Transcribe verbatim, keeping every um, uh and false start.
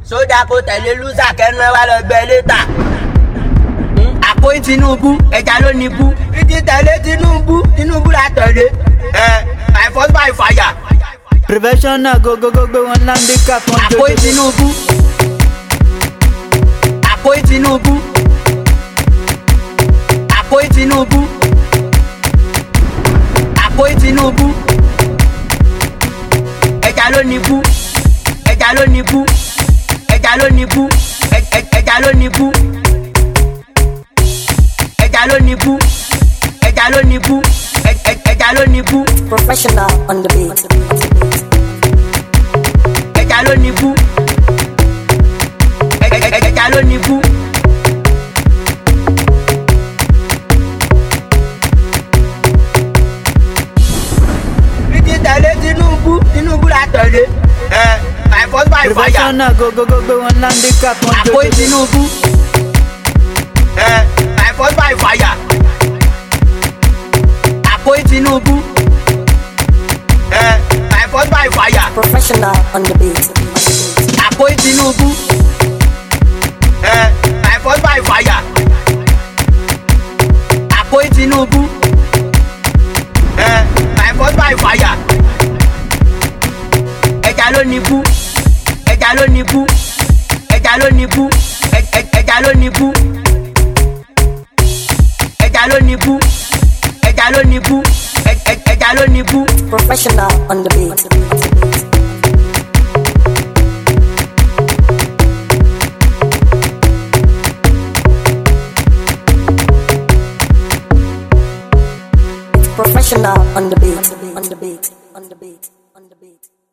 sójà kò tẹ̀lé lúsà kẹ́nu ẹ wá lọ gbẹ létà. àpò Tinubu ẹja ló ní bú ìdí tẹ̀lé Tinubu Tinubu la tẹ̀lé ẹ by force by fire. Prevention náà gogogogo wọn handicap wọn jojo. àpò Tinubu àpò Tinubu àpò Tinubu àpò Tinubu ẹja ló ní bú ẹja ló ní bú ẹja ló ní bú ẹja ló ní bú ẹja ló ní bú ẹja ló ní bú ẹja ló ní bú. Professional on the beat. ẹja ló ní bú ẹja ló ní bú. ìdí tẹ̀lé Tinubu Tinubu la tẹ̀lé ẹ by force by fire. Prevention náà gogogogo wọn handicap wọn jojo. àpò Tinubu ẹ by force by fire. àpò Tinubu ẹ by force by fire. Professional on the beat. àpò Tinubu ẹ by force by fire. àpò Tinubu ẹ by force by fire. ẹja ló ní bú ẹja ló ní bú ẹja ló ní bú ẹja ló ní bú ẹja ló ní bú ẹja ló ní bú ẹja ló ní bú. Professional on the beat. Professional on the beat, on the beat, on the beat, on the beat.